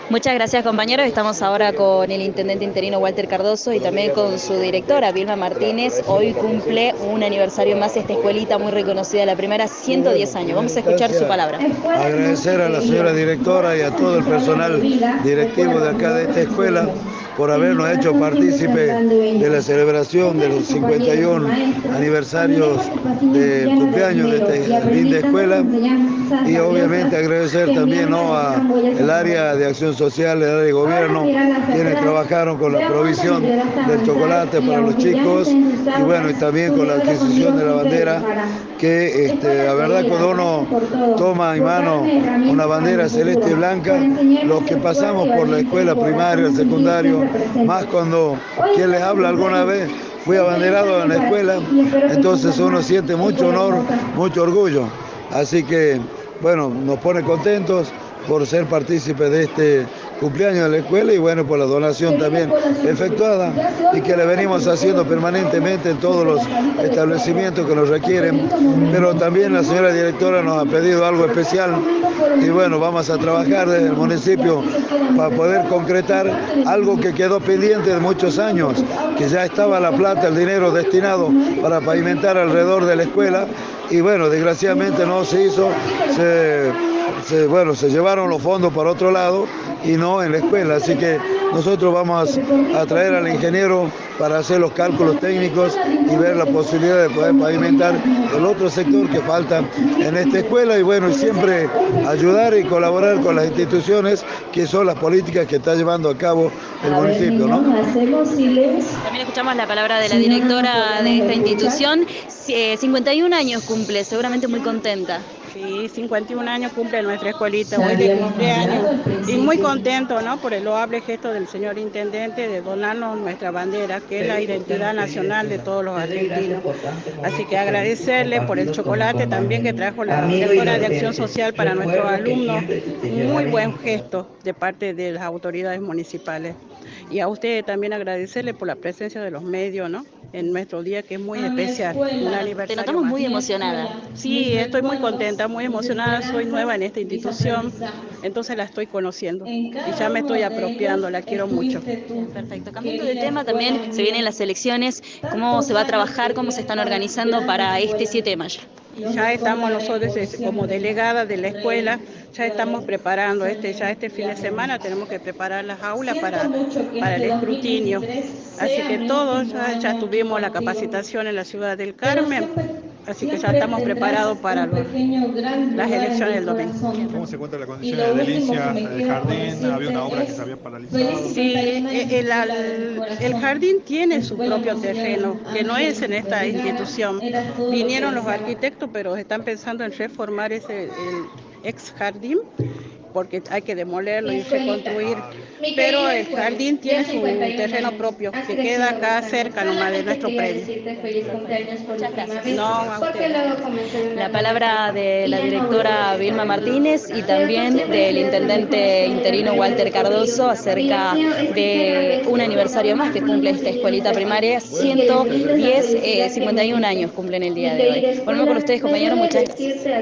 Muchas gracias, compañeros. Estamos ahora con el intendente interino Walter Cardoso y también con su directora Vilma Martínez. Hoy cumple un aniversario más esta escuelita muy reconocida, la primera, 110 años. Vamos a escuchar su palabra. Agradecer a la señora directora y a todo el personal directivo de acá de esta escuela por habernos hecho partícipe de la celebración de los 51 aniversarios del cumpleaños de esta linda escuela, y obviamente agradecer también a el área de acción social, el área de gobierno, quienes trabajaron con la provisión del chocolate para los chicos y bueno, y también con la adquisición de la bandera, que la verdad, cuando uno toma en mano una bandera celeste y blanca, los que pasamos por la escuela primaria, secundario, más cuando quien les habla alguna vez fui abanderado en la escuela, entonces uno siente mucho honor, mucho orgullo. Así que, bueno, nos pone contentos por ser partícipes de este cumpleaños de la escuela y bueno, por la donación también efectuada y que le venimos haciendo permanentemente en todos los establecimientos que nos requieren. Pero también la señora directora nos ha pedido algo especial y bueno, vamos a trabajar desde el municipio para poder concretar algo que quedó pendiente de muchos años, que ya estaba la plata, el dinero destinado para pavimentar alrededor de la escuela y bueno, desgraciadamente no se hizo, se llevaron los fondos para otro lado y no en la escuela, así que nosotros vamos a traer al ingeniero para hacer los cálculos técnicos y ver la posibilidad de poder pavimentar el otro sector que falta en esta escuela y bueno, y siempre ayudar y colaborar con las instituciones que son las políticas que está llevando a cabo el municipio, ¿no? También escuchamos la palabra de la directora de esta institución. 51 años cumple, seguramente muy contenta. Sí, 51 años cumple nuestra escuelita hoy de cumpleaños y muy contento, ¿no?, por el loable gesto del señor intendente de donarnos nuestra bandera, que es la identidad nacional de todos los argentinos. Así que agradecerle por el chocolate también que trajo la directora de Acción Social para nuestros alumnos, muy buen gesto de parte de las autoridades municipales. Y a ustedes también agradecerle por la presencia de los medios, ¿no?, en nuestro día que es muy especial, un aniversario. Te notamos más. muy emocionada. Sí, estoy muy contenta, muy emocionada, soy nueva en esta institución, entonces la estoy conociendo y ya me estoy apropiando, la quiero mucho. Bien, perfecto. Cambiando de tema, también se vienen las elecciones. ¿Cómo se va a trabajar? ¿Cómo se están organizando para este 7 de mayo? Ya estamos nosotros como delegadas de la escuela, ya estamos preparando ya este fin de semana tenemos que preparar las aulas para el escrutinio. Así que todos ya tuvimos la capacitación en la ciudad del Carmen, así que ya estamos preparados para las elecciones del domingo. ¿Cómo se encuentra la condición de edilicia del jardín? Había una obra que se había paralizado. Sí, el jardín tiene su propio terreno, que no es en esta institución. Vinieron los arquitectos, pero están pensando en reformar el ex jardín, porque hay que demolerlo y reconstruir, pero el jardín tiene su terreno propio, que queda acá cerca nomás de nuestro predio. Muchas gracias. No, a usted. La palabra de la directora Vilma Martínez y también del intendente interino Walter Cardoso acerca de un aniversario más que cumple esta escuelita primaria, 110, 51 años cumplen el día de hoy. Volvemos con ustedes, compañeros, muchas gracias.